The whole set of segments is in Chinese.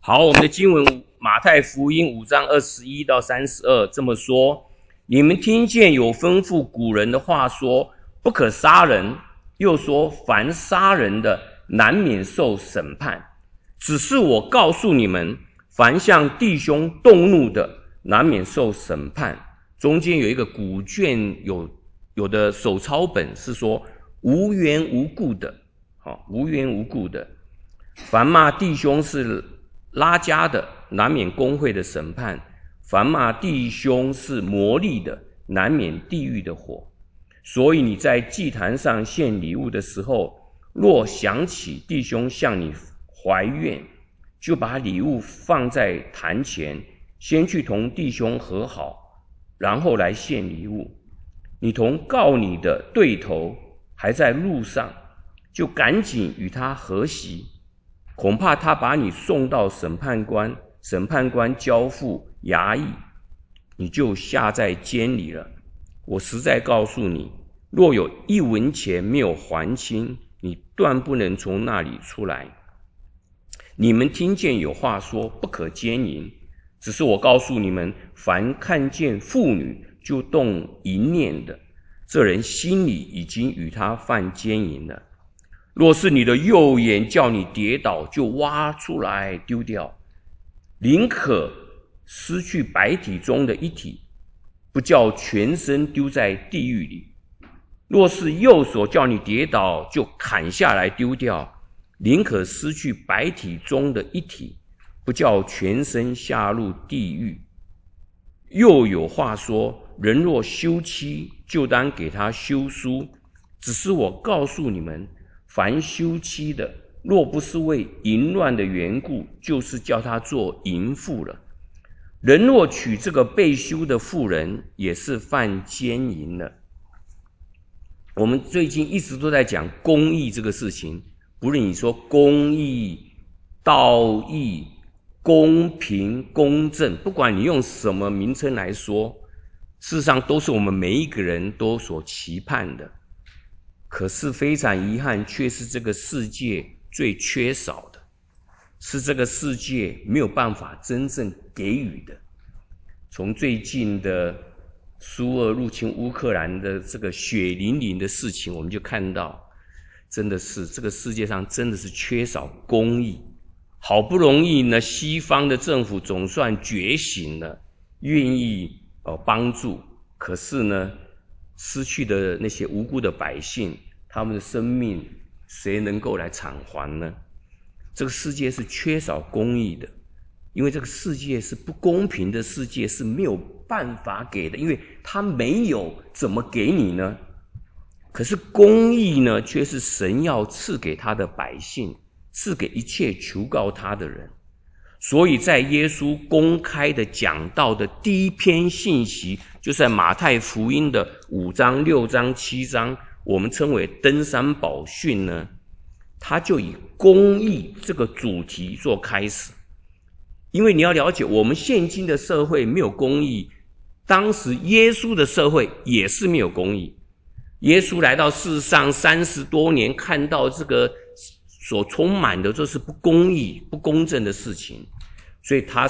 好，我们的经文马太福音5章21到32这么说：你们听见有吩咐古人的话说，不可杀人，又说凡杀人的难免受审判。只是我告诉你们，凡向弟兄动怒的，难免受审判。中间有一个古卷有的手抄本是说无缘无故的，无缘无故的。凡骂弟兄是拉加的，难免公会的审判；凡骂弟兄是魔力的，难免地狱的火。所以你在祭坛上献礼物的时候，若想起弟兄向你怀怨，就把礼物放在坛前，先去同弟兄和好，然后来献礼物。你同告你的对头还在路上，就赶紧与他和息，恐怕他把你送到审判官，审判官交付衙役，你就下在监里了。我实在告诉你，若有1文钱没有还清，你断不能从那里出来。你们听见有话说，不可奸淫，只是我告诉你们，凡看见妇女就动淫念的，这人心里已经与他犯奸淫了。若是你的右眼叫你跌倒，就挖出来丢掉，宁可失去百体中的一体，不叫全身丢在地狱里。若是右手叫你跌倒，就砍下来丢掉，宁可失去百体中的一体，不叫全身下入地狱。又有话说，人若休妻，就当给他休书。只是我告诉你们，凡休妻的，若不是为淫乱的缘故，就是叫他做淫妇了。人若娶这个被休的妇人，也是犯奸淫了。我们最近一直都在讲公义这个事情，不论你说公义、道义、公平、公正，不管你用什么名称来说，事实上都是我们每一个人都所期盼的。可是非常遗憾，却是这个世界最缺少的，是这个世界没有办法真正给予的。从最近的苏俄入侵乌克兰的这个血淋淋的事情，我们就看到，真的是这个世界上真的是缺少公义。好不容易呢，西方的政府总算觉醒了，愿意帮助，可是呢，失去的那些无辜的百姓，他们的生命谁能够来偿还呢？这个世界是缺少公义的，因为这个世界是不公平的世界，是没有办法给的，因为他没有，怎么给你呢？可是公义呢，却是神要赐给他的百姓，赐给一切求告他的人。所以在耶稣公开的讲道的第一篇信息，就是在马太福音的5章、6章、7章，我们称为登山宝训呢，他就以公义这个主题做开始。因为你要了解，我们现今的社会没有公义，当时耶稣的社会也是没有公义。耶稣来到世上30多年，看到这个所充满的就是不公义、不公正的事情，所以他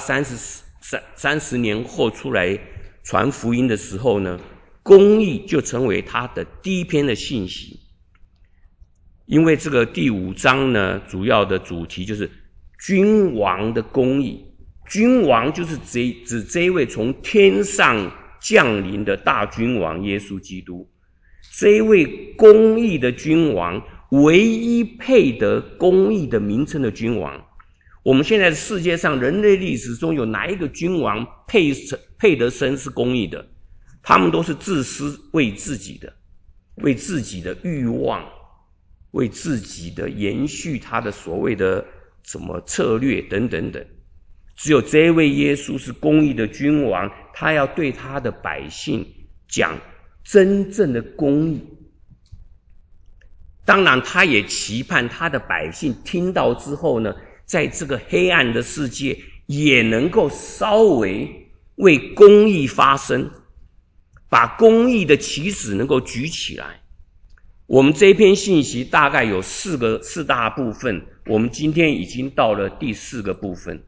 30年后出来传福音的时候呢，公义就成为他的第一篇的信息。因为这个第5章呢，主要的主题就是君王的公义。君王就是指这一位从天上降临的大君王耶稣基督。这一位公义的君王，唯一配得公义的名称的君王。我们现在的世界上，人类历史中有哪一个君王配得称是公义的？他们都是自私，为自己的欲望，为自己的延续他的所谓的什么策略等等等。只有这位耶稣是公义的君王，他要对他的百姓讲真正的公义。当然他也期盼他的百姓听到之后呢，在这个黑暗的世界也能够稍微为公义发声，把公义的旗帜能够举起来。我们这篇信息大概有四大部分，我们今天已经到了第4个部分。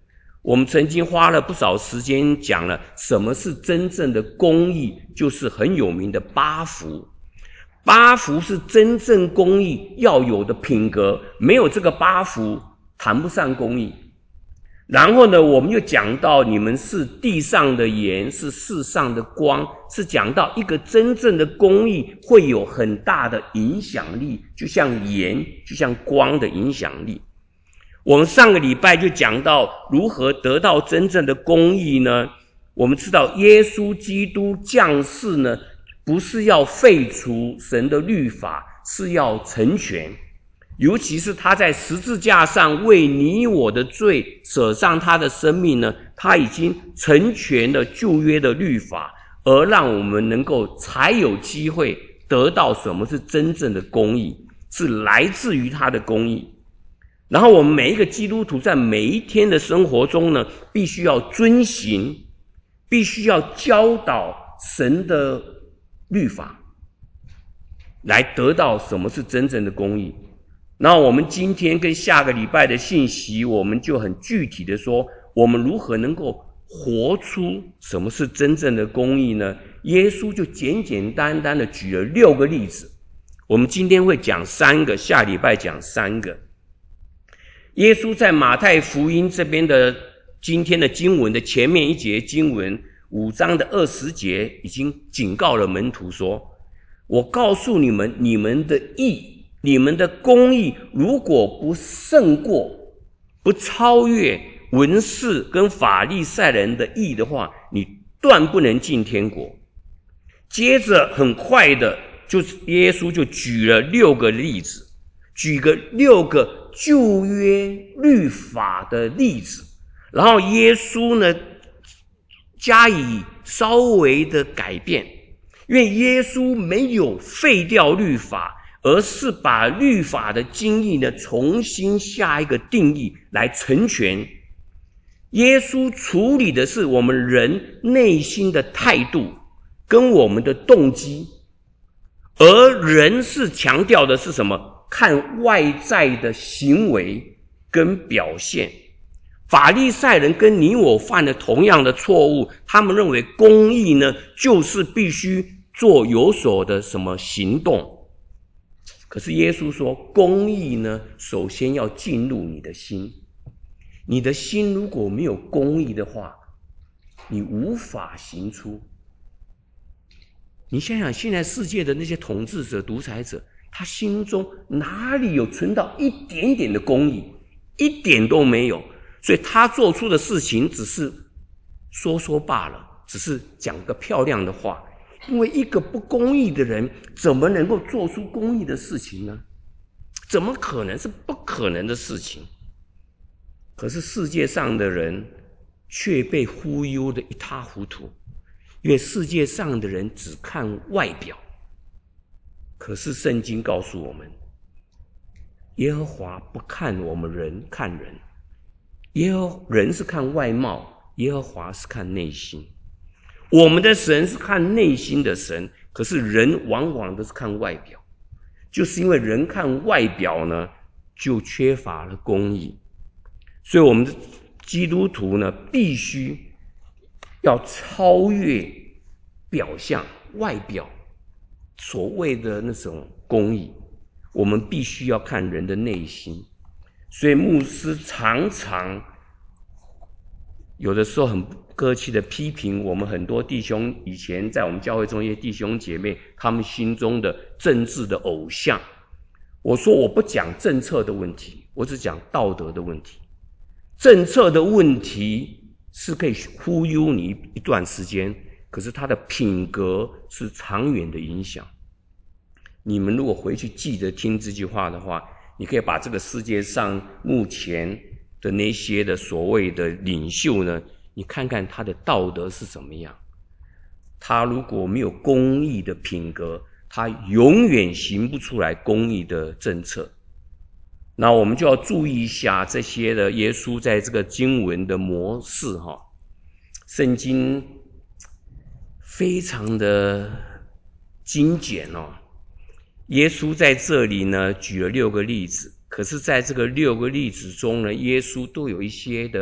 我们曾经花了不少时间讲了什么是真正的公义，就是很有名的八福。八福是真正公义要有的品格，没有这个八福谈不上公义。然后呢，我们又讲到你们是地上的盐，是世上的光，是讲到一个真正的公义会有很大的影响力，就像盐，就像光的影响力。我们上个礼拜就讲到如何得到真正的公义呢？我们知道耶稣基督降世呢，不是要废除神的律法，是要成全。尤其是他在十字架上为你我的罪舍上他的生命呢，他已经成全了旧约的律法，而让我们能够才有机会得到什么是真正的公义，是来自于他的公义。然后我们每一个基督徒在每一天的生活中呢，必须要遵行，必须要教导神的律法，来得到什么是真正的公义。那我们今天跟下个礼拜的信息，我们就很具体的说，我们如何能够活出什么是真正的公义呢？耶稣就简简单单的举了6个例子，我们今天会讲3个，下礼拜讲3个。耶稣在马太福音这边的今天的经文的前面一节经文5章的20节已经警告了门徒说，我告诉你们，你们的义，你们的公义如果不胜过，不超越文士跟法利赛人的义的话，你断不能进天国。接着很快的，就是耶稣就举了6个例子，举个6个旧约律法的例子，然后耶稣呢加以稍微的改变，因为耶稣没有废掉律法，而是把律法的精义呢重新下一个定义来成全。耶稣处理的是我们人内心的态度跟我们的动机，而人是强调的是什么？看外在的行为跟表现。法利赛人跟你我犯了同样的错误，他们认为公义呢就是必须做有所的什么行动。可是耶稣说，公义呢首先要进入你的心，你的心如果没有公义的话，你无法行出。你想想现在世界的那些统治者独裁者，他心中哪里有存到一点点的公义？一点都没有。所以他做出的事情只是说说罢了，只是讲个漂亮的话。因为一个不公义的人怎么能够做出公义的事情呢？怎么可能？是不可能的事情。可是世界上的人却被忽悠得一塌糊涂，因为世界上的人只看外表。可是圣经告诉我们，耶和华不看我们人，看人。人是看外貌，耶和华是看内心。我们的神是看内心的神，可是人往往都是看外表。就是因为人看外表呢，就缺乏了公义。所以我们的基督徒呢，必须要超越表象外表所谓的那种公义，我们必须要看人的内心。所以牧师常常有的时候很客气的批评我们很多弟兄，以前在我们教会中一些弟兄姐妹，他们心中的政治的偶像。我说我不讲政策的问题，我只讲道德的问题。政策的问题是可以忽悠你一段时间，可是他的品格是长远的影响。你们如果回去记得听这句话的话，你可以把这个世界上目前的那些的所谓的领袖呢，你看看他的道德是怎么样。他如果没有公义的品格，他永远行不出来公义的政策。那我们就要注意一下这些的耶稣在这个经文的模式哈。圣经非常的精简哦。耶稣在这里呢举了6个例子，可是在这个6个例子中呢，耶稣都有一些的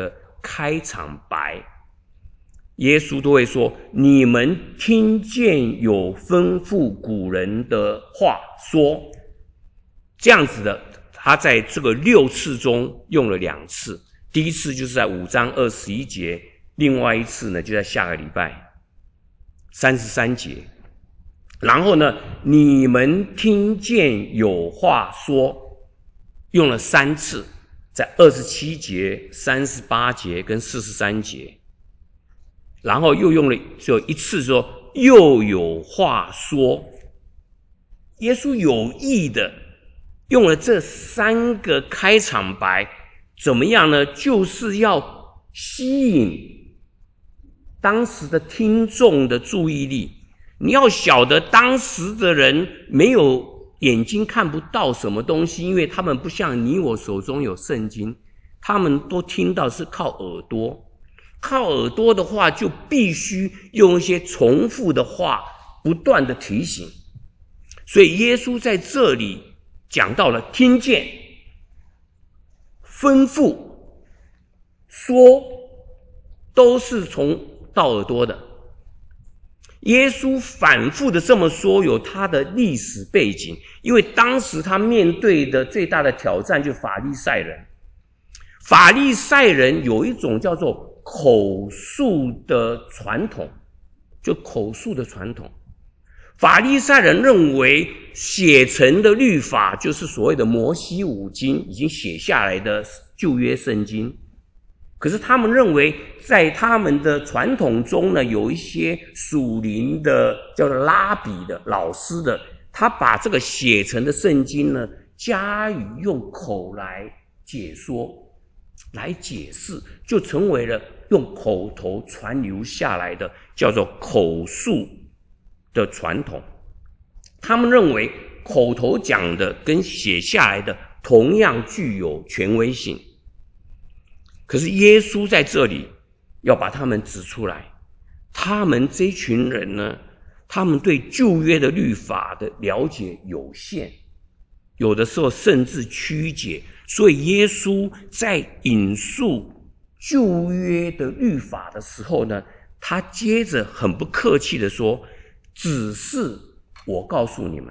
开场白，耶稣都会说：你们听见有吩咐古人的话说，这样子的，他在这个6次中用了2次，第一次就是在5章21节，另外一次呢就在下个礼拜33节。然后呢，你们听见有话说，用了3次，在27节、38节跟43节。然后又用了只有1次说又有话说。耶稣有意的用了这3个开场白，怎么样呢？就是要吸引当时的听众的注意力。你要晓得，当时的人没有眼睛看不到什么东西，因为他们不像你我手中有圣经，他们都听到是靠耳朵。靠耳朵的话，就必须用一些重复的话，不断的提醒。所以耶稣在这里讲到了听见、吩咐、说，都是从到耳朵的。耶稣反复的这么说，有他的历史背景，因为当时他面对的最大的挑战就是法利赛人。法利赛人有一种叫做口述的传统，就口述的传统。法利赛人认为写成的律法就是所谓的摩西五经，已经写下来的旧约圣经。可是他们认为在他们的传统中呢，有一些属灵的叫做拉比的老师的，他把这个写成的圣经呢加以用口来解说来解释，就成为了用口头传流下来的叫做口述的传统。他们认为口头讲的跟写下来的同样具有权威性。可是耶稣在这里要把他们指出来，他们这群人呢，他们对旧约的律法的了解有限，有的时候甚至曲解，所以耶稣在引述旧约的律法的时候呢，他接着很不客气的说，只是我告诉你们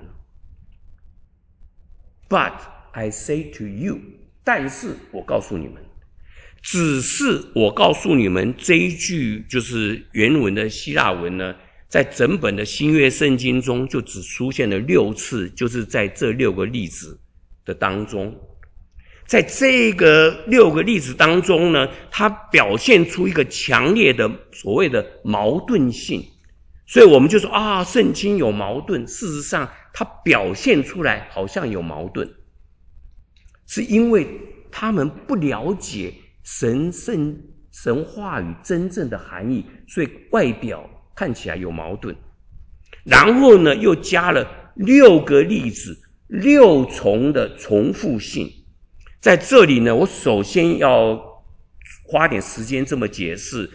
But I say to you， 但是我告诉你们，只是我告诉你们，这一句就是原文的希腊文呢，在整本的新约圣经中就只出现了6次，就是在这6个例子的当中。在这个6个例子当中呢，它表现出一个强烈的所谓的矛盾性。所以我们就说啊，圣经有矛盾，事实上它表现出来好像有矛盾，是因为他们不了解神话语真正的含义，所以外表看起来有矛盾。然后呢，又加了6个例子，6重的重复性。在这里呢，我首先要花点时间这么解释，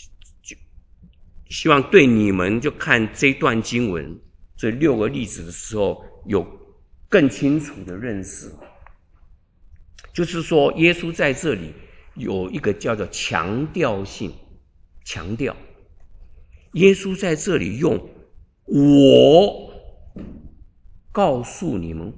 希望对你们就看这段经文这6个例子的时候有更清楚的认识。就是说耶稣在这里有一个叫做强调性，强调耶稣在这里用我告诉你们，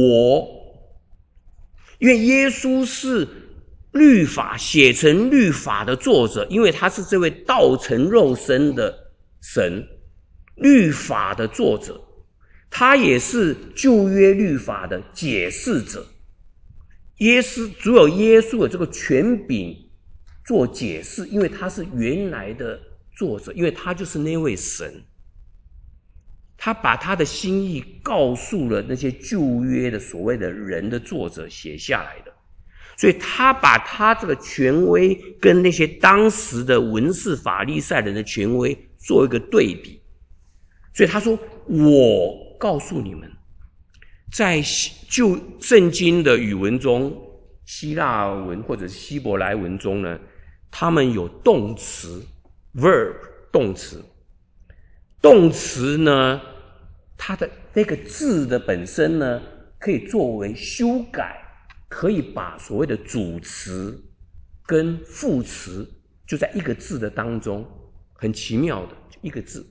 因为耶稣是律法写成律法的作者，因为他是这位道成肉身的神，律法的作者，他也是旧约律法的解释者。只有耶稣有这个权柄做解释，因为他是原来的作者，因为他就是那位神，他把他的心意告诉了那些旧约的所谓的人的作者写下来的，所以他把他这个权威跟那些当时的文士法利赛人的权威做一个对比。所以他说我告诉你们，在旧圣经的语文中，希腊文或者希伯来文中呢，他们有动词 verb 动词呢，它的那个字的本身呢，可以作为修改，可以把所谓的主词跟副词就在一个字的当中，很奇妙的一个字。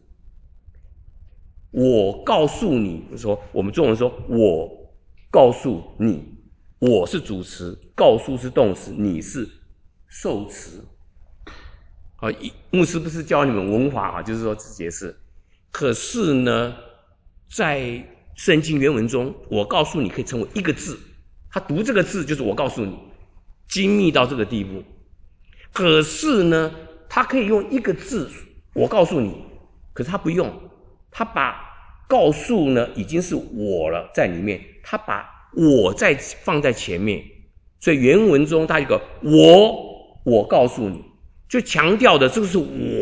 我告诉你，说我们中文说我告诉你，我是主词，告诉是动词，你是受词。牧师不是教你们文法，就是说只解释。可是呢，在圣经原文中，我告诉你可以成为一个字，他读这个字就是我告诉你，精密到这个地步。可是呢，他可以用一个字我告诉你，可是他不用，他把告诉呢已经是我了在里面，他把我再放在前面，所以原文中他有个我告诉你，就强调的这个是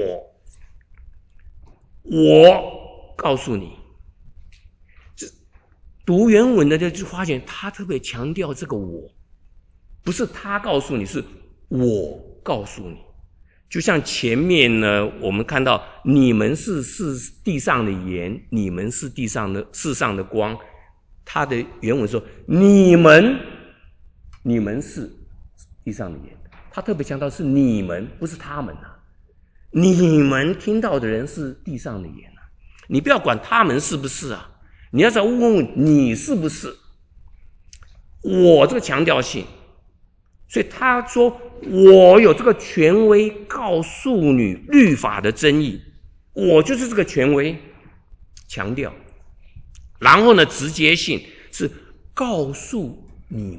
我告诉你。读原文的就发现他特别强调这个我，不是他告诉你，是我告诉你。就像前面呢，我们看到你们是地上的盐，你们是世上的光。他的原文说你们是地上的盐，他特别强调是你们，不是他们啊。你们听到的人是地上的盐啊，你不要管他们是不是啊，你要再问问你是不是。我这个强调性，所以他说我有这个权威告诉你律法的真义，我就是这个权威，强调。然后呢，直接性是告诉你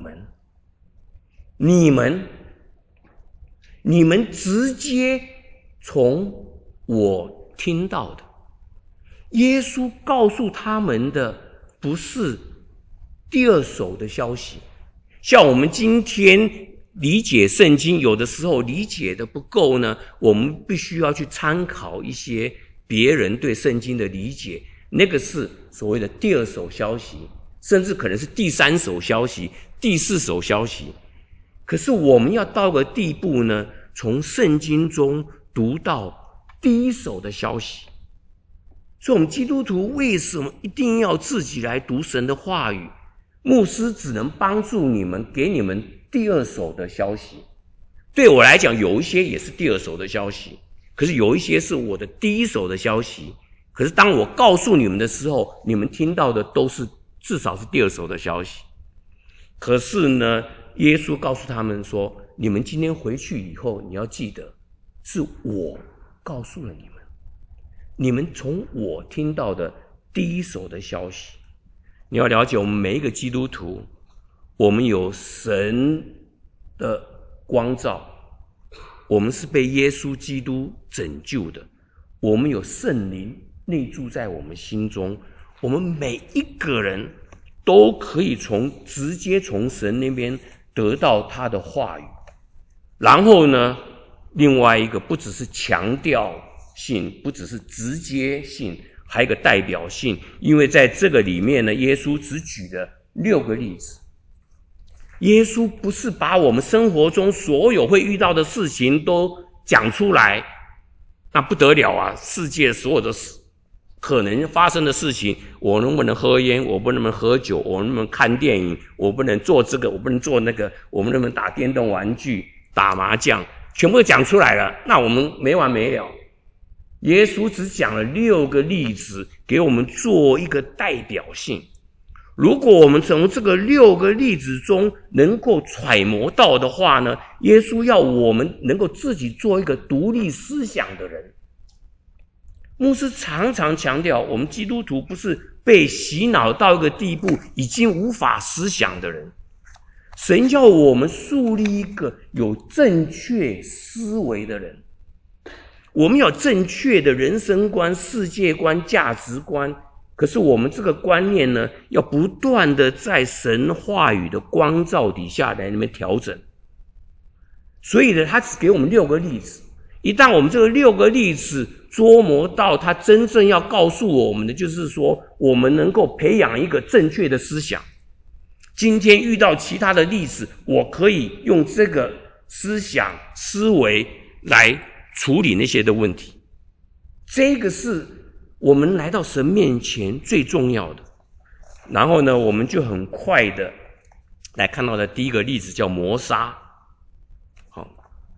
们直接从我听到的。耶稣告诉他们的不是第二手的消息，像我们今天理解圣经，有的时候理解的不够呢，我们必须要去参考一些别人对圣经的理解，那个是所谓的第二手消息，甚至可能是第三手消息、第四手消息。可是我们要到个地步呢，从圣经中读到第一手的消息。所以我们基督徒为什么一定要自己来读神的话语？牧师只能帮助你们，给你们第二手的消息。对我来讲，有一些也是第二手的消息，可是有一些是我的第一手的消息。可是当我告诉你们的时候，你们听到的都是至少是第二手的消息。可是呢，耶稣告诉他们说，你们今天回去以后，你要记得是我告诉了你们，你们从我听到的第一手的消息。你要了解，我们每一个基督徒，我们有神的光照，我们是被耶稣基督拯救的，我们有圣灵内住在我们心中，我们每一个人都可以直接从神那边得到他的话语。然后呢，另外一个不只是强调性，不只是直接性，还有一个代表性。因为在这个里面呢，耶稣只举了6个例子。耶稣不是把我们生活中所有会遇到的事情都讲出来，那不得了啊，世界所有的可能发生的事情，我能不能喝烟，我不能喝酒，我能不能看电影，我不能做这个，我不能做那个，我们能不能打电动玩具，打麻将，全部都讲出来了，那我们没完没了。耶稣只讲了6个例子给我们做一个代表性。如果我们从这个6个例子中能够揣摩到的话呢，耶稣要我们能够自己做一个独立思想的人。牧师常常强调，我们基督徒不是被洗脑到一个地步已经无法思想的人，神要我们树立一个有正确思维的人。我们有正确的人生观、世界观、价值观，可是我们这个观念呢，要不断的在神话语的光照底下来那边调整。所以呢，他只给我们6个例子。一旦我们这个6个例子琢磨到他真正要告诉我们的，就是说我们能够培养一个正确的思想。今天遇到其他的例子，我可以用这个思想思维来处理那些的问题。这个是我们来到神面前最重要的。然后呢，我们就很快的来看到的第一个例子叫磨砂。好，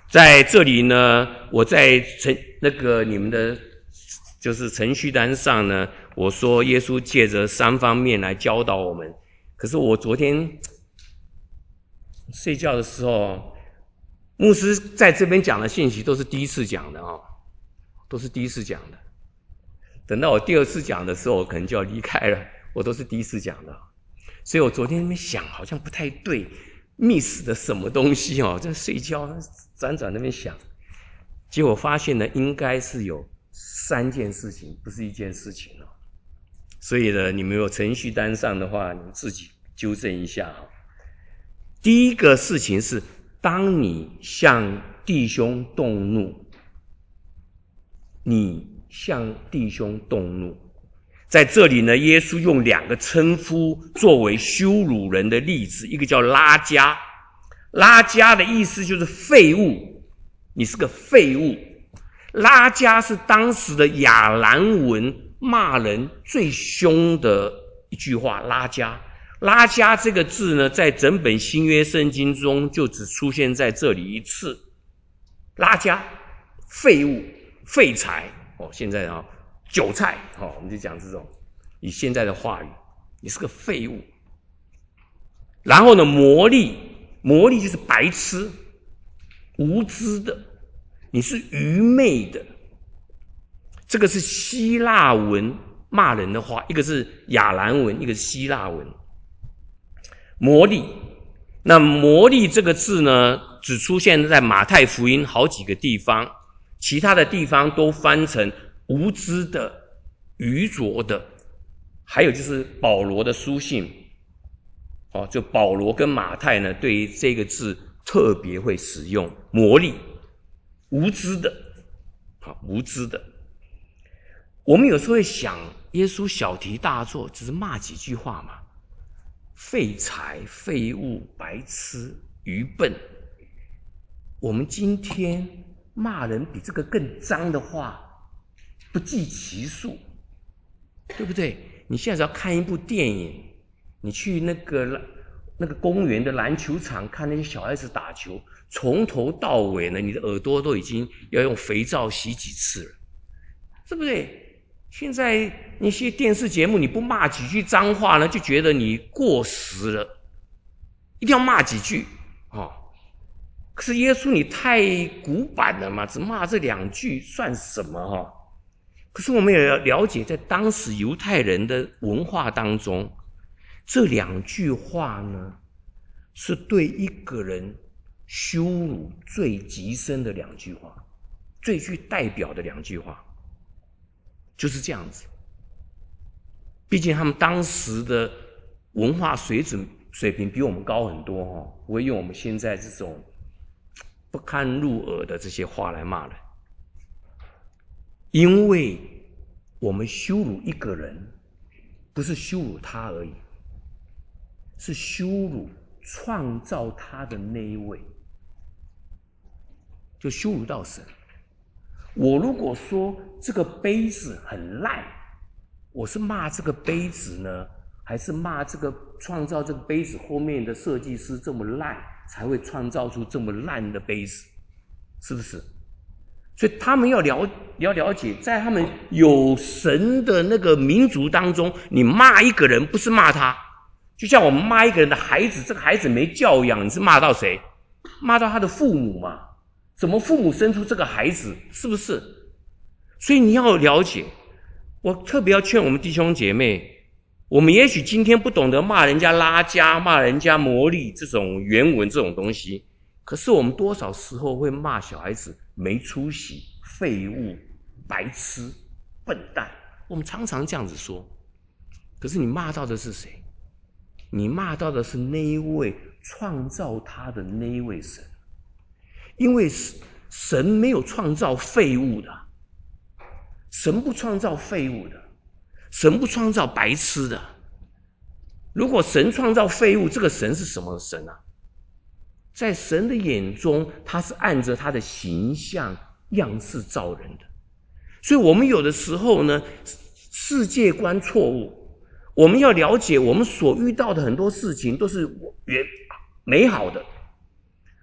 在这里呢，我在你们的就是程序单上呢，我说耶稣借着3方面来教导我们。可是我昨天睡觉的时候，牧师在这边讲的信息都是第一次讲的都是第一次讲的。等到我第2次讲的时候，我可能就要离开了，我都是第一次讲的。所以我昨天在那边想，好像不太对，miss 的什么东西在睡觉辗转那边想，结果发现呢，应该是有3件事情，不是1件事情所以呢，你们有程序单上的话，你们自己纠正一下第一个事情是，当你向弟兄动怒，在这里呢，耶稣用2个称呼作为羞辱人的例子，一个叫拉加，拉加的意思就是废物，你是个废物。拉加是当时的亚兰文骂人最凶的一句话，拉加这个字呢，在整本新约圣经中就只出现在这里1次。拉加，废物，废材现在韭菜我们就讲这种，以现在的话语，你是个废物。然后呢，魔力就是白痴，无知的，你是愚昧的。这个是希腊文骂人的话，一个是亚兰文，一个是希腊文。魔力，那魔力这个字呢，只出现在马太福音好几个地方，其他的地方都翻成无知的、愚拙的。还有就是保罗的书信就保罗跟马太呢，对于这个字特别会使用魔力，无知的无知的。我们有时候会想，耶稣小题大做，只是骂几句话嘛，废材、废物、白痴、愚笨。我们今天骂人比这个更脏的话不计其数，对不对？你现在只要看一部电影，你去那个公园的篮球场看那些小孩子打球，从头到尾呢，你的耳朵都已经要用肥皂洗几次了，对不对？现在那些电视节目，你不骂几句脏话呢，就觉得你过时了，一定要骂几句可是耶稣你太古板了嘛，只骂这2句算什么可是我们也要了解，在当时犹太人的文化当中，这2句话呢，是对一个人羞辱最极深的2句话，最具代表的2句话，就是这样子。毕竟他们当时的文化水平比我们高很多不会用我们现在这种不堪入耳的这些话来骂人。因为我们羞辱一个人，不是羞辱他而已，是羞辱创造他的那一位，就羞辱到神。我如果说这个杯子很烂，我是骂这个杯子呢，还是骂这个创造这个杯子后面的设计师这么烂，才会创造出这么烂的杯子，是不是？所以他们要了解，在他们有神的那个民族当中，你骂一个人不是骂他，就像我们骂一个人的孩子，这个孩子没教养，你是骂到谁？骂到他的父母嘛？怎么父母生出这个孩子，是不是？所以你要了解，我特别要劝我们弟兄姐妹，我们也许今天不懂得骂人家拉加、骂人家魔力这种原文这种东西，可是我们多少时候会骂小孩子没出息、废物、白痴、笨蛋，我们常常这样子说。可是你骂到的是谁？你骂到的是那一位创造他的那一位神。因为神没有创造废物的，神不创造废物的，神不创造白痴的。如果神创造废物，这个神是什么神啊？在神的眼中，他是按着他的形象样式造人的。所以我们有的时候呢，世界观错误，我们要了解，我们所遇到的很多事情都是美好的。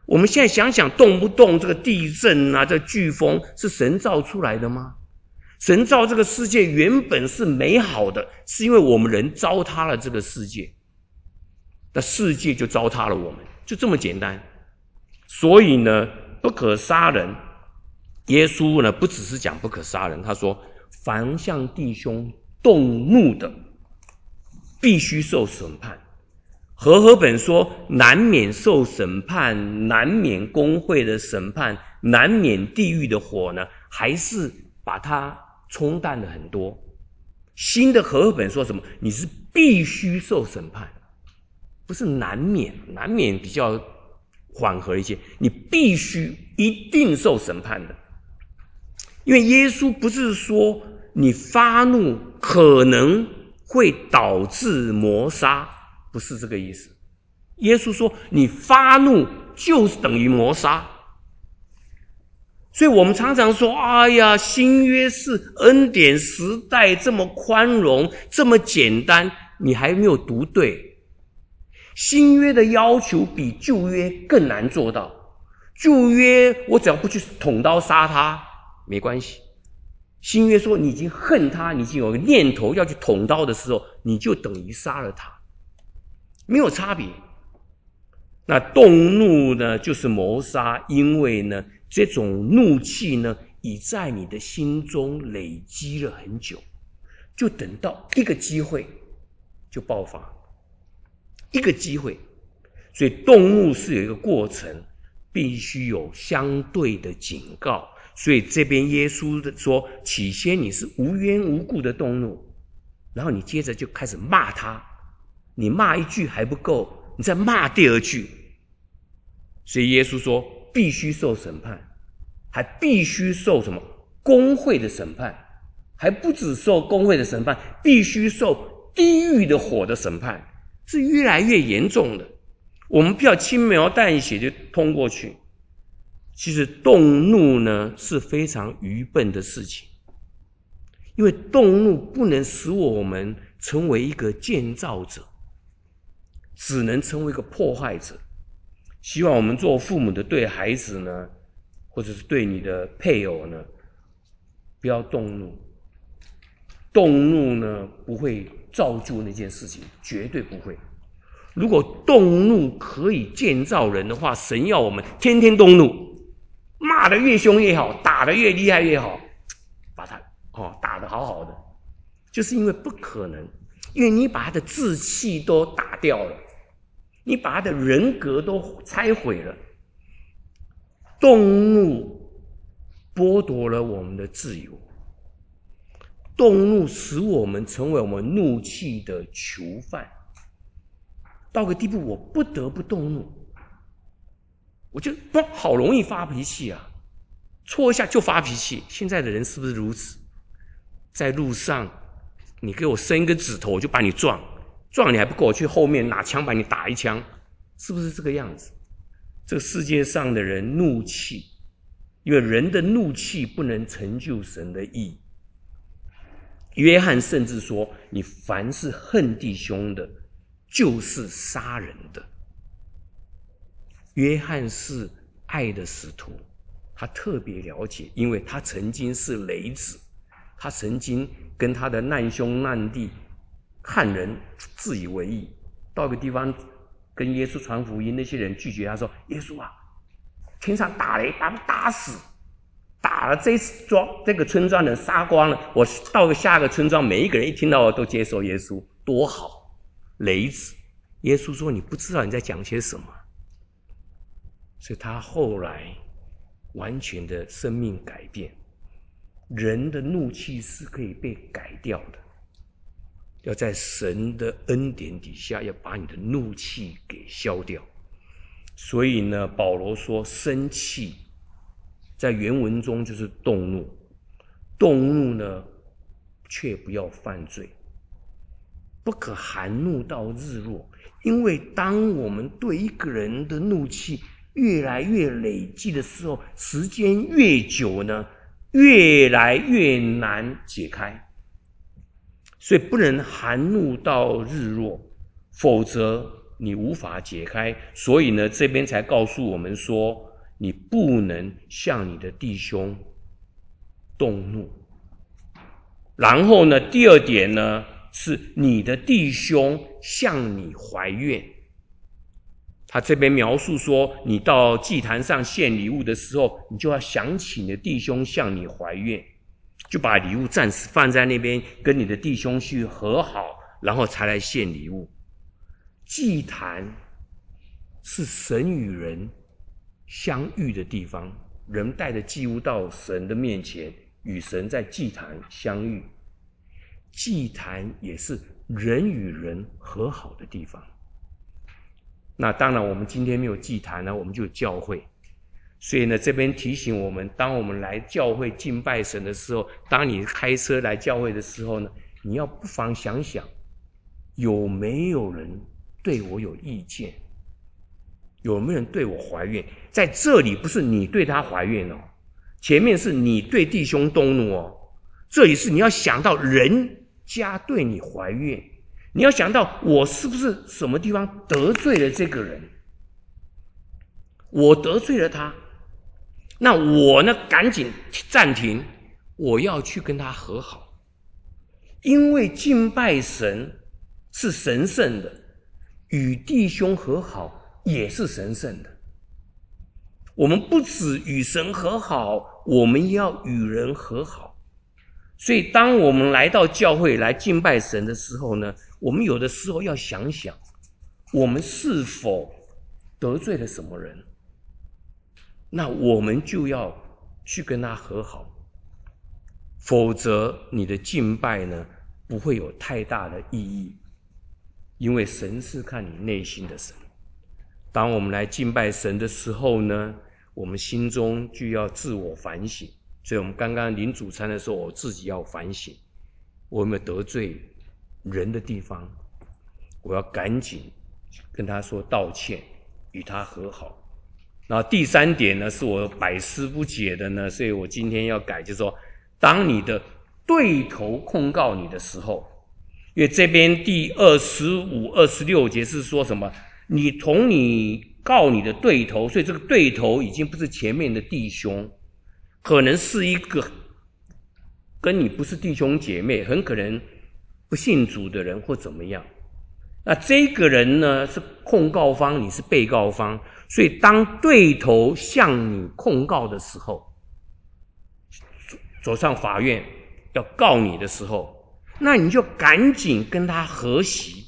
我们现在想想，动不动这个地震啊，这飓风是神造出来的吗？神造这个世界原本是美好的，是因为我们人糟蹋了这个世界，那世界就糟蹋了我们，就这么简单。所以呢，不可杀人，耶稣呢不只是讲不可杀人，他说凡向弟兄动怒的，必须受审判。和本说难免受审判，难免公会的审判，难免地狱的火呢，还是把它冲淡了很多。新的和本说什么？你是必须受审判，不是难免，难免比较缓和一些，你必须一定受审判的。因为耶稣不是说你发怒可能会导致谋杀，不是这个意思。耶稣说你发怒就是等于谋杀。所以我们常常说，哎呀，新约是恩典时代，这么宽容，这么简单，你还没有读对。新约的要求比旧约更难做到。旧约我只要不去捅刀杀他没关系，新约说你已经恨他，你已经有个念头要去捅刀的时候，你就等于杀了他，没有差别。那动怒呢就是谋杀，因为呢这种怒气呢已在你的心中累积了很久，就等到一个机会就爆发，一个机会。所以动怒是有一个过程，必须有相对的警告。所以这边耶稣说，起先你是无缘无故的动怒，然后你接着就开始骂他，你骂一句还不够，你再骂第二句。所以耶稣说必须受审判，还必须受什么？公会的审判，还不只受公会的审判，必须受地狱的火的审判，是越来越严重的。我们不要轻描淡写就通过去。其实动怒呢是非常愚笨的事情，因为动怒不能使我们成为一个建造者，只能成为一个破坏者。希望我们做父母的对孩子呢，或者是对你的配偶呢，不要动怒。动怒呢不会造就那件事情，绝对不会。如果动怒可以建造人的话，神要我们天天动怒，骂得越凶越好，打得越厉害越好，把他打得好好的。就是因为不可能，因为你把他的志气都打掉了，你把他的人格都拆毁了。动怒剥夺了我们的自由，动怒使我们成为我们怒气的囚犯。到个地步我不得不动怒，我就好容易发脾气啊，戳一下就发脾气。现在的人是不是如此？在路上你给我伸一个指头我就把你撞你还不够，我去后面拿枪把你打一枪，是不是这个样子？这个世界上的人怒气，因为人的怒气不能成就神的义。约翰甚至说，你凡是恨弟兄的就是杀人的。约翰是爱的使徒，他特别了解，因为他曾经是雷子，他曾经跟他的难兄难弟汉人自以为意，到个地方跟耶稣传福音，那些人拒绝他说，耶稣啊，天上打雷把他们打死，打了这个村庄人杀光了，我到下个村庄每一个人一听到都接受耶稣，多好。雷子，耶稣说你不知道你在讲些什么。所以他后来完全的生命改变。人的怒气是可以被改掉的，要在神的恩典底下，要把你的怒气给消掉。所以呢，保罗说生气在原文中就是动怒，动怒呢却不要犯罪，不可含怒到日落。因为当我们对一个人的怒气越来越累积的时候，时间越久呢，越来越难解开。所以不能含怒到日落，否则你无法解开，所以呢，这边才告诉我们说，你不能向你的弟兄动怒。然后呢，第二点呢，是你的弟兄向你怀怨。他这边描述说，你到祭坛上献礼物的时候，你就要想起你的弟兄向你怀怨，就把礼物暂时放在那边，跟你的弟兄去和好，然后才来献礼物。祭坛是神与人相遇的地方，人带着祭物到神的面前，与神在祭坛相遇。祭坛也是人与人和好的地方。那当然我们今天没有祭坛呢，我们就有教会。所以呢，这边提醒我们，当我们来教会敬拜神的时候，当你开车来教会的时候呢，你要不妨想想，有没有人对我有意见，有没有人对我怀怨。在这里不是你对他怀怨哦，前面是你对弟兄动怒哦，这里是你要想到人家对你怀怨，你要想到我是不是什么地方得罪了这个人，我得罪了他，那我呢赶紧暂停，我要去跟他和好。因为敬拜神是神圣的，与弟兄和好也是神圣的。我们不只与神和好，我们要与人和好。所以当我们来到教会来敬拜神的时候呢，我们有的时候要想想，我们是否得罪了什么人，那我们就要去跟他和好，否则你的敬拜呢不会有太大的意义。因为神是看你内心的神。当我们来敬拜神的时候呢，我们心中就要自我反省。所以我们刚刚领主餐的时候，我自己要反省，我有没有得罪人的地方，我要赶紧跟他说道歉，与他和好。然后第三点呢，是我百思不解的呢，所以我今天要改，就是说，当你的对头控告你的时候，因为这边第25、26节是说什么？你告你的对头，所以这个对头已经不是前面的弟兄，可能是一个跟你不是弟兄姐妹，很可能不信主的人或怎么样。那这个人呢是控告方，你是被告方，所以当对头向你控告的时候，走上法院要告你的时候，那你就赶紧跟他和稀，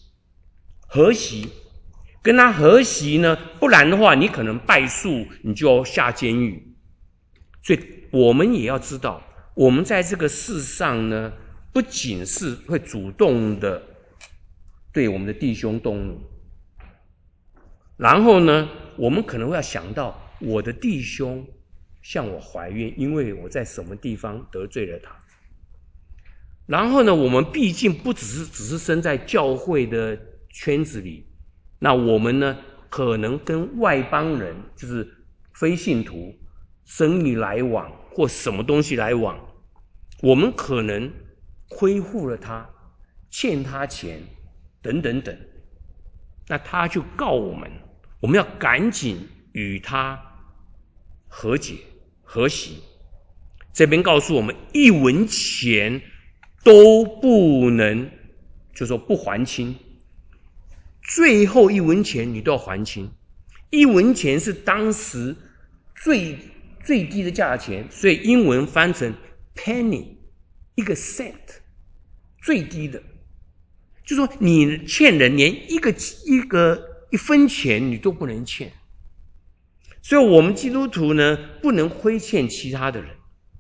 跟他和稀呢，不然的话你可能败诉，你就要下监狱。所以我们也要知道，我们在这个世上呢，不仅是会主动的对我们的弟兄动怒，然后呢，我们可能会要想到我的弟兄向我怀怨，因为我在什么地方得罪了他。然后呢，我们毕竟不只是生在教会的圈子里，那我们呢，可能跟外邦人，就是非信徒，生意来往或什么东西来往，我们可能亏负了他，欠他钱等等等，那他就告我们，我们要赶紧与他和解和稀。这边告诉我们，1文钱都不能，就说不还清，最后1文钱你都要还清。1文钱是当时最低的价钱，所以英文翻成 penny， 一个 cent， 最低的，就说你欠人连1分钱你都不能欠。所以我们基督徒呢，不能亏欠其他的人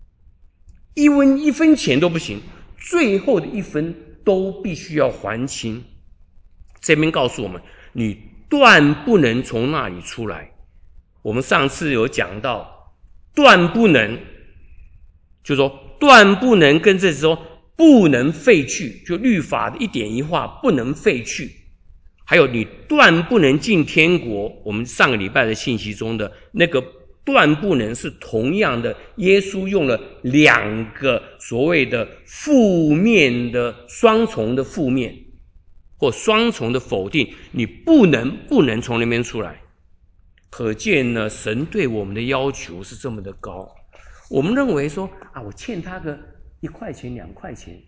，1分钱都不行，最后的1分都必须要还清。这边告诉我们，你断不能从那里出来。我们上次有讲到，断不能，就说断不能跟这说不能废去，就律法的一点一画不能废去。还有你断不能进天国，我们上个礼拜的信息中的那个断不能是同样的，耶稣用了2个所谓的负面的双重的负面， 或双重的否定，你不能从那边出来。可见呢，神对我们的要求是这么的高。我们认为说啊，我欠他个1块钱2块钱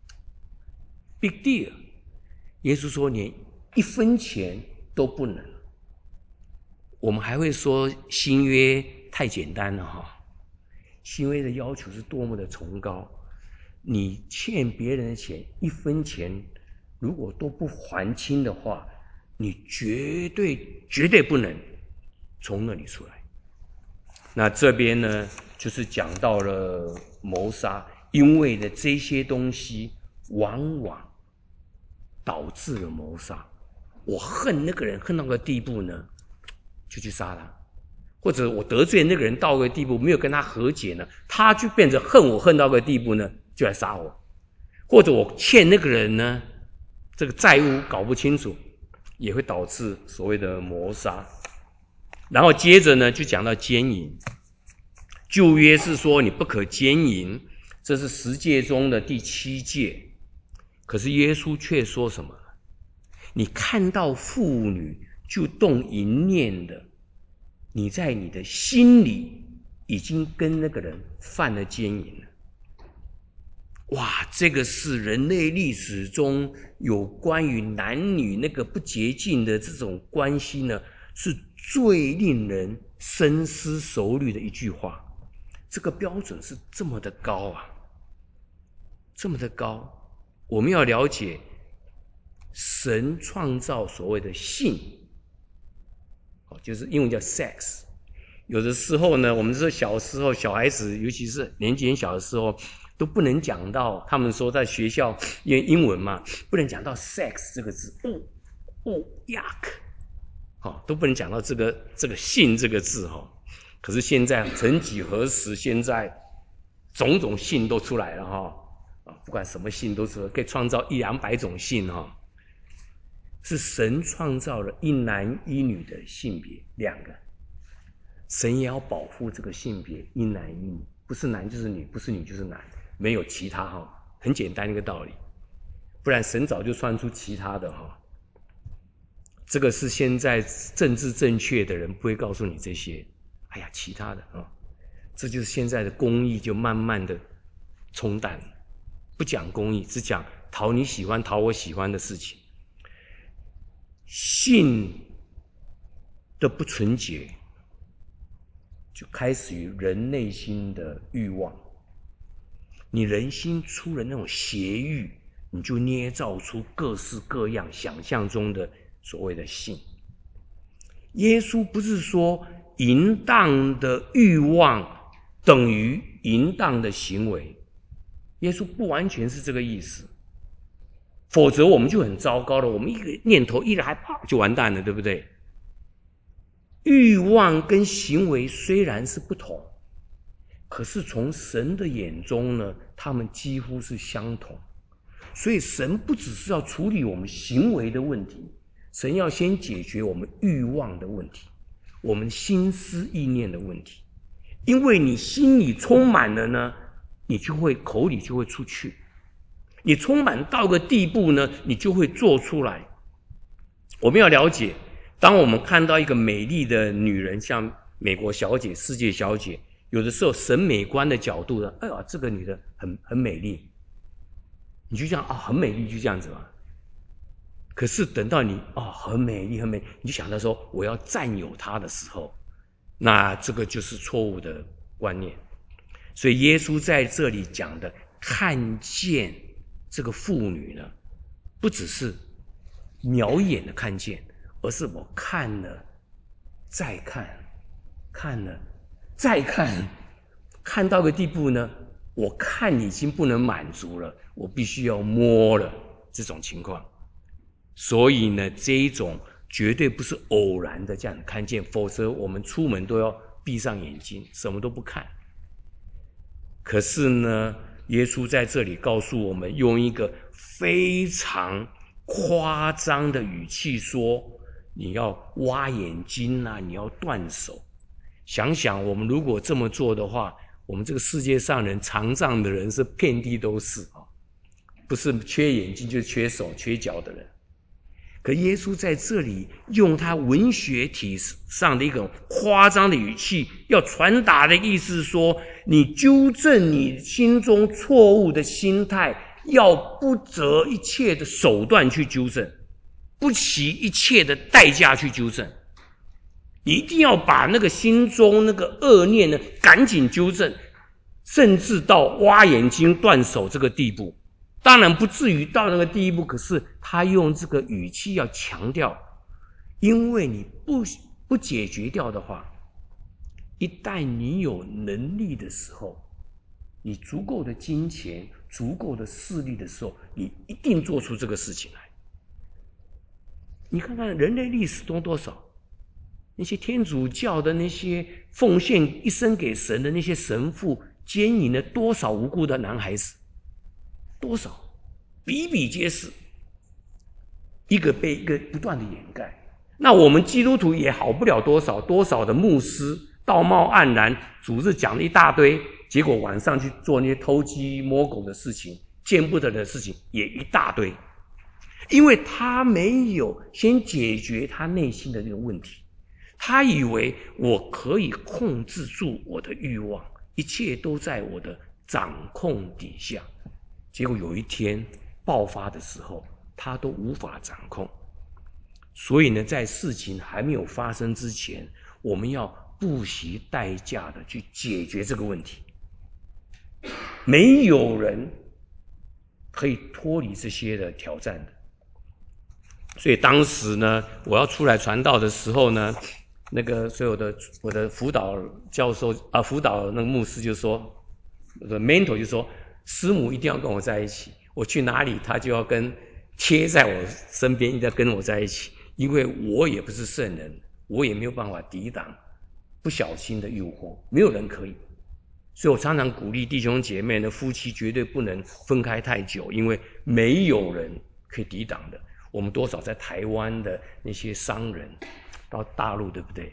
，big deal。耶稣说连1分钱都不能。我们还会说新约太简单了哈，新约的要求是多么的崇高。你欠别人的钱1分钱，如果都不还清的话，你绝对不能从那里出来。那这边呢，就是讲到了谋杀，因为的这些东西往往导致了谋杀。我恨那个人恨到个地步呢，就去杀他，或者我得罪那个人到个地步，没有跟他和解呢，他就变成恨我恨到个地步呢，就来杀我。或者我欠那个人呢，这个债务搞不清楚，也会导致所谓的谋杀。然后接着呢，就讲到奸淫。旧约是说你不可奸淫，这是10诫中的第7诫。可是耶稣却说什么？你看到妇女就动淫念的，你在你的心里已经跟那个人犯了奸淫了。哇，这个是人类历史中有关于男女那个不洁净的这种关系呢，是最令人深思熟虑的一句话。这个标准是这么的高啊，这么的高。我们要了解神创造所谓的性，就是英文叫 sex。有的时候呢，我们说小时候小孩子，尤其是年纪很小的时候，都不能讲到，他们说在学校因为英文嘛，不能讲到 sex 这个字，yuck，都不能讲到这个性这个字哈。可是现在曾几何时，现在种种性都出来了哈，不管什么性都是可以创造100-200种性哈。是神创造了1男1女的性别2个，神也要保护这个性别1男1女，不是男就是女，不是女就是男，没有其他哈，很简单一个道理。不然神早就算出其他的哈。这个是现在政治正确的人不会告诉你这些，哎呀，其他的这就是现在的公义就慢慢的冲淡了，不讲公义，只讲讨你喜欢讨我喜欢的事情。性的不纯洁就开始于人内心的欲望，你人心出了那种邪欲，你就捏造出各式各样想象中的所谓的性。耶稣不是说淫荡的欲望等于淫荡的行为，耶稣不完全是这个意思，否则我们就很糟糕了，我们一个念头一来就完蛋了，对不对？欲望跟行为虽然是不同，可是从神的眼中呢，他们几乎是相同。所以神不只是要处理我们行为的问题，神要先解决我们欲望的问题，我们心思意念的问题。因为你心里充满了呢，你就会口里就会出去，你充满到个地步呢，你就会做出来。我们要了解，当我们看到一个美丽的女人，像美国小姐、世界小姐，有的时候审美观的角度呢，哎呀，这个女的很美丽，你就这样很美丽，就这样子嘛。可是等到你很美丽很美丽，你就想到说我要占有她的时候，那这个就是错误的观念。所以耶稣在这里讲的看见这个妇女呢，不只是瞄一眼的看见，而是我看了再看，看了再看，看到个地步呢，我看已经不能满足了，我必须要摸了，这种情况。所以呢，这一种绝对不是偶然的这样看见，否则我们出门都要闭上眼睛，什么都不看。可是呢，耶稣在这里告诉我们，用一个非常夸张的语气说，你要挖眼睛啊，你要断手。想想我们如果这么做的话，我们这个世界上人残障的人是遍地都是不是缺眼睛就是缺手缺脚的人。 可耶稣在这里用他文学体上的一种夸张的语气，要传达的意思是说，你纠正你心中错误的心态，要不择一切的手段去纠正，不惜一切的代价去纠正。你一定要把那个心中那个恶念呢赶紧纠正，甚至到挖眼睛断手这个地步。当然不至于到那个地步，可是他用这个语气要强调，因为你不解决掉的话，一旦你有能力的时候，你足够的金钱、足够的势力的时候，你一定做出这个事情来。你看看人类历史中多少那些天主教的那些奉献一生给神的那些神父，奸淫了多少无辜的男孩子，多少比比皆是，一个被一个不断的掩盖。那我们基督徒也好不了多少的牧师道貌岸然，主日讲了一大堆，结果晚上去做那些偷鸡摸狗的事情，见不得的事情也一大堆，因为他没有先解决他内心的这个问题。他以为我可以控制住我的欲望，一切都在我的掌控底下，结果有一天爆发的时候，他都无法掌控。所以呢，在事情还没有发生之前，我们要不惜代价的去解决这个问题。没有人可以脱离这些的挑战的。所以当时呢，我要出来传道的时候呢，那个所有的我的辅导教授辅导那个牧师就说，我的 mentor 就说，师母一定要跟我在一起，我去哪里他就要贴在我身边，一定要跟我在一起，因为我也不是圣人，我也没有办法抵挡不小心的诱惑，没有人可以。所以我常常鼓励弟兄姐妹呢，夫妻绝对不能分开太久，因为没有人可以抵挡的。我们多少在台湾的那些商人到大陆，对不对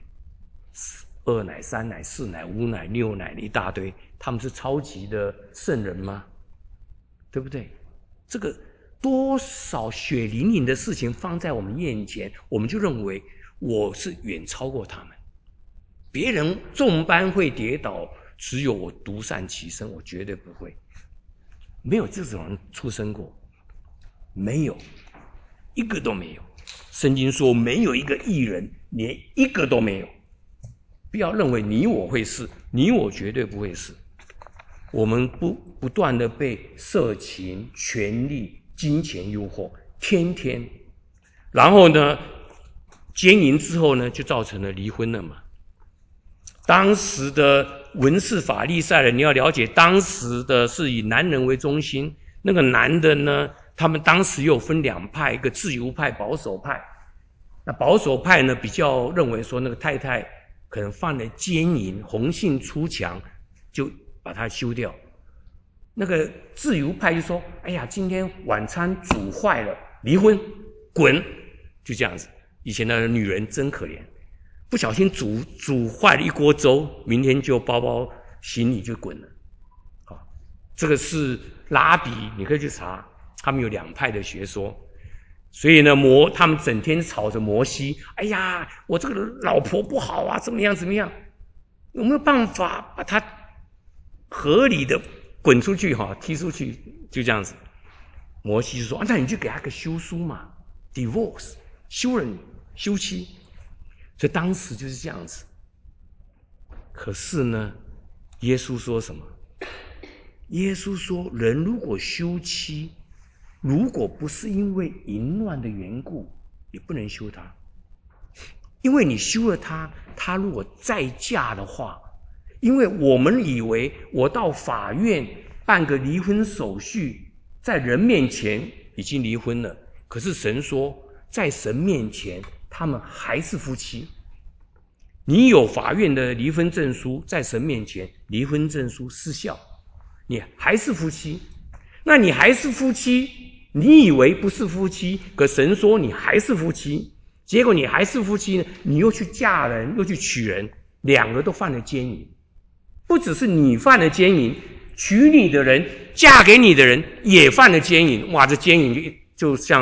？2奶、3奶、4奶、5奶、6奶一大堆，他们是超级的圣人吗？对不对？这个多少血淋淋的事情放在我们面前，我们就认为我是远超过他们。别人众般会跌倒，只有我独善其身，我绝对不会。没有这种人出生过，没有，一个都没有。圣经说没有一个义人，连一个都没有。不要认为你我会是，你我绝对不会是。我们不断的被色情、权力、金钱诱惑，天天。然后呢，奸淫之后呢，就造成了离婚了嘛。当时的文士法利赛人，你要了解，当时的是以男人为中心。那个男的呢，他们当时又分两派，一个自由派、保守派。那保守派呢，比较认为说那个太太可能犯了奸淫，红杏出墙，就把它休掉。那个自由派就说：“哎呀，今天晚餐煮坏了，离婚，滚！”就这样子。以前的女人真可怜。不小心煮坏了一锅粥，明天就包包行李就滚了。好，这个是拉比，你可以去查，他们有两派的学说。所以呢，他们整天吵着摩西，哎呀，我这个老婆不好啊，怎么样，有没有办法把他合理的滚出去踢出去？就这样子。摩西就说：“那你就给他个休书嘛 ，divorce， 休人休妻。”所以当时就是这样子。可是呢，耶稣说什么？耶稣说，人如果休妻，如果不是因为淫乱的缘故，也不能休他。因为你休了他，他如果再嫁的话，因为我们以为我到法院办个离婚手续，在人面前已经离婚了，可是神说，在神面前他们还是夫妻。你有法院的离婚证书，在神面前离婚证书失效，你还是夫妻。那你还是夫妻，你以为不是夫妻，可神说你还是夫妻，结果你还是夫妻呢，你又去嫁人，又去娶人，两个都犯了奸淫。不只是你犯了奸淫，娶你的人、嫁给你的人也犯了奸淫。哇，这奸淫就像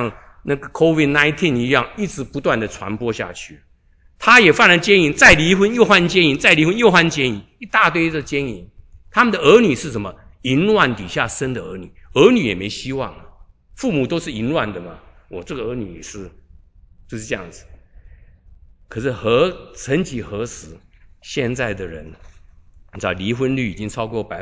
那个 COVID-19 一样，一直不断的传播下去。他也犯了奸淫，再离婚又犯奸淫，再离婚又犯奸淫，一大堆的奸淫。他们的儿女是什么？淫乱底下生的儿女，儿女也没希望了。父母都是淫乱的嘛，我这个儿女也是，就是这样子。可是曾几何时，现在的人，你知道离婚率已经超过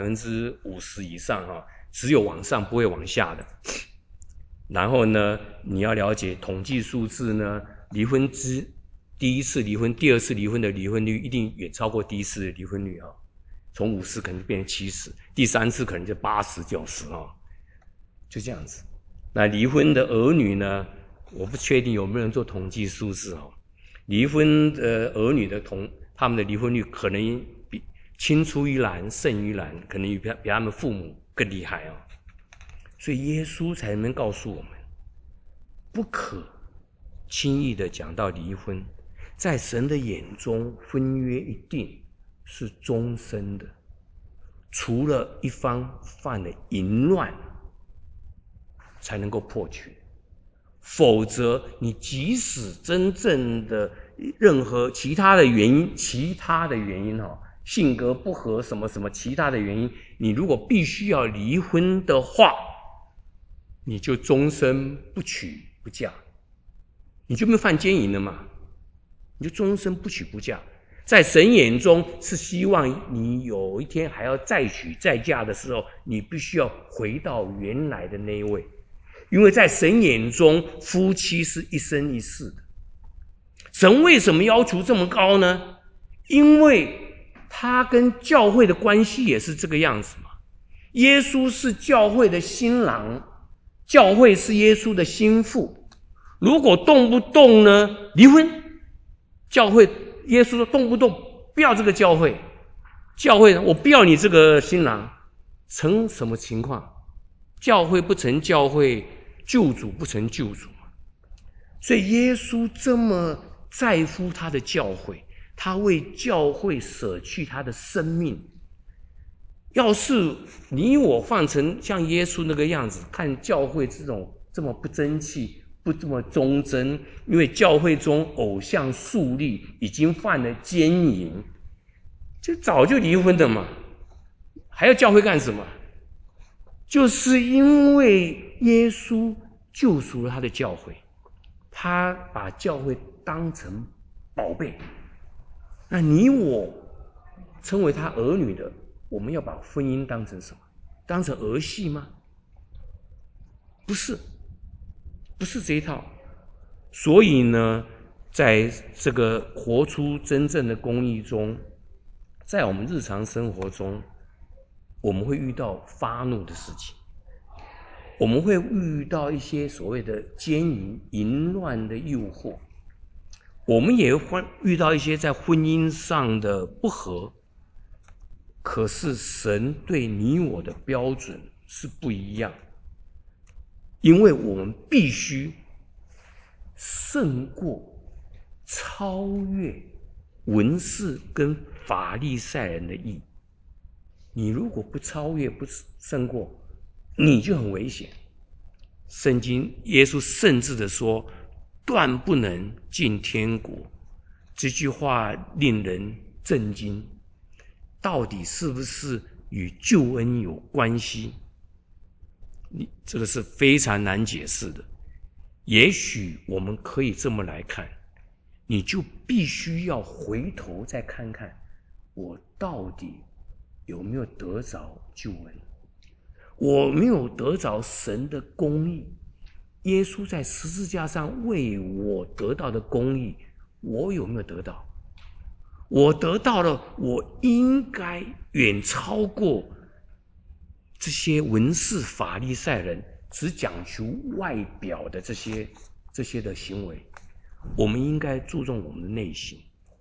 50%以上哈，只有往上不会往下的。然后呢，你要了解统计数字呢，第一次离婚、第二次离婚的离婚率一定远超过第一次的离婚率哈，从50可能变成70，第三次可能就80、90哈，就这样子。那离婚的儿女呢，我不确定有没有人做统计数字哈。离婚的儿女的他们的离婚率可能比青出于蓝胜于蓝，可能比他们父母更厉害哦。所以耶稣才能告诉我们，不可轻易的讲到离婚，在神的眼中，婚约一定是终身的，除了一方犯了淫乱，才能够破局。否则你即使真正的任何其他的原因性格不合什么什么其他的原因，你如果必须要离婚的话，你就终身不娶不嫁，你就没有犯奸淫了嘛，你就终身不娶不嫁。在神眼中是希望你有一天还要再娶再嫁的时候，你必须要回到原来的那一位。因为在神眼中，夫妻是一生一世的。神为什么要求这么高呢？因为他跟教会的关系也是这个样子嘛。耶稣是教会的新郎，教会是耶稣的心腹。如果动不动呢离婚，耶稣说动不动不要这个教会我不要你这个新郎，成什么情况？教会不成教会，救主不成救主。所以耶稣这么在乎他的教会，他为教会舍去他的生命。要是你我换成像耶稣那个样子，看教会这么不争气，不这么忠贞，因为教会中偶像树立，已经犯了奸淫，就早就离婚的嘛，还要教会干什么？就是因为耶稣救赎了他的教会，他把教会当成宝贝。那你我称为他儿女的，我们要把婚姻当成什么？当成儿戏吗？不是，不是这一套。所以呢，在这个活出真正的公义中，在我们日常生活中，我们会遇到发怒的事情，我们会遇到一些所谓的奸淫、淫乱的诱惑，我们也会遇到一些在婚姻上的不和。可是神对你我的标准是不一样，因为我们必须胜过、超越文士跟法利赛人的义。你如果不超越、不胜过，你就很危险。圣经耶稣甚至的说，断不能进天国。这句话令人震惊，到底是不是与救恩有关系？这个是非常难解释的。也许我们可以这么来看，你就必须要回头再看看，我到底有没有得着救恩？我没有得着神的公义，耶稣在十字架上为我得到的公义，我有没有得到？我得到了，我应该远超过这些文士法利赛人只讲求外表的这些的行为。我们应该注重我们的内心。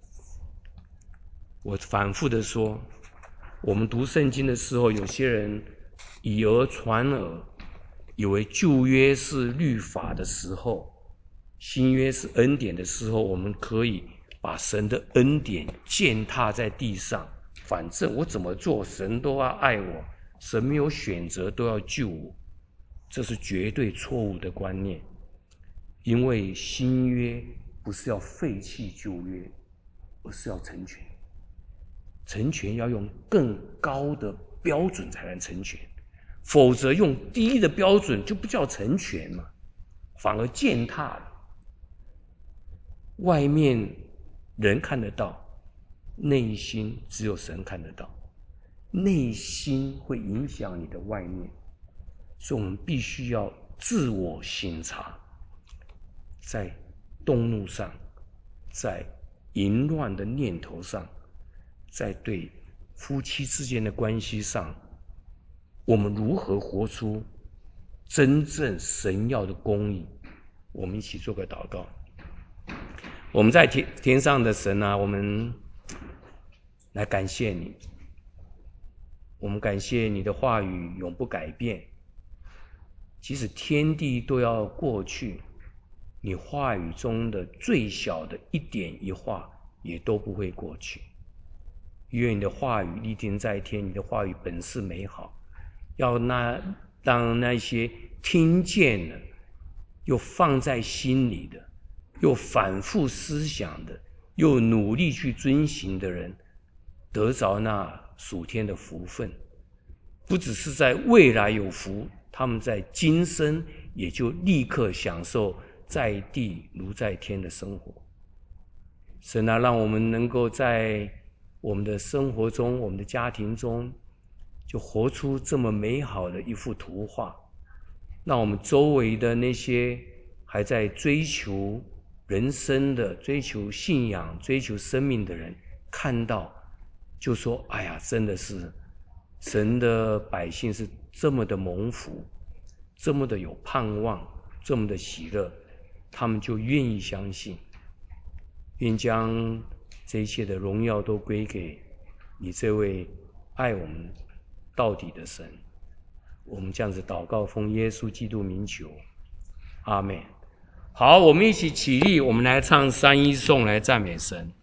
我反复的说，我们读圣经的时候，有些人以讹传讹，以为旧约是律法的时候，新约是恩典的时候，我们可以把神的恩典践踏在地上，反正我怎么做，神都要爱我，神没有选择都要救我，这是绝对错误的观念。 因为新约不是要废弃旧约，而是要成全。成全要用更高的标准才能成全，否则用低的标准就不叫成全嘛，反而践踏了。外面人看得到，内心只有神看得到，内心会影响你的外面，所以我们必须要自我省察，在动怒上，在淫乱的念头上，在对夫妻之间的关系上，我们如何活出真正神要的公义？我们一起做个祷告。我们在天上的神啊，我们来感谢你，我们感谢你的话语永不改变，即使天地都要过去，你话语中的最小的一点一画也都不会过去。愿你的话语立定在天，你的话语本是美好，要让那些听见了又放在心里的，又反复思想的，又努力去遵行的人，得着那属天的福分。不只是在未来有福，他们在今生也就立刻享受在地如在天的生活。神啊，让我们能够在我们的生活中，我们的家庭中，就活出这么美好的一幅图画，让我们周围的那些还在追求人生的、追求信仰、追求生命的人看到，就说：哎呀，真的是神的百姓是这么的蒙福，这么的有盼望，这么的喜乐，他们就愿意相信，愿将这一切的荣耀都归给你这位爱我们到底的神。我们这样子祷告，奉耶稣基督名求，阿们。好，我们一起起立，我们来唱三一颂来赞美神。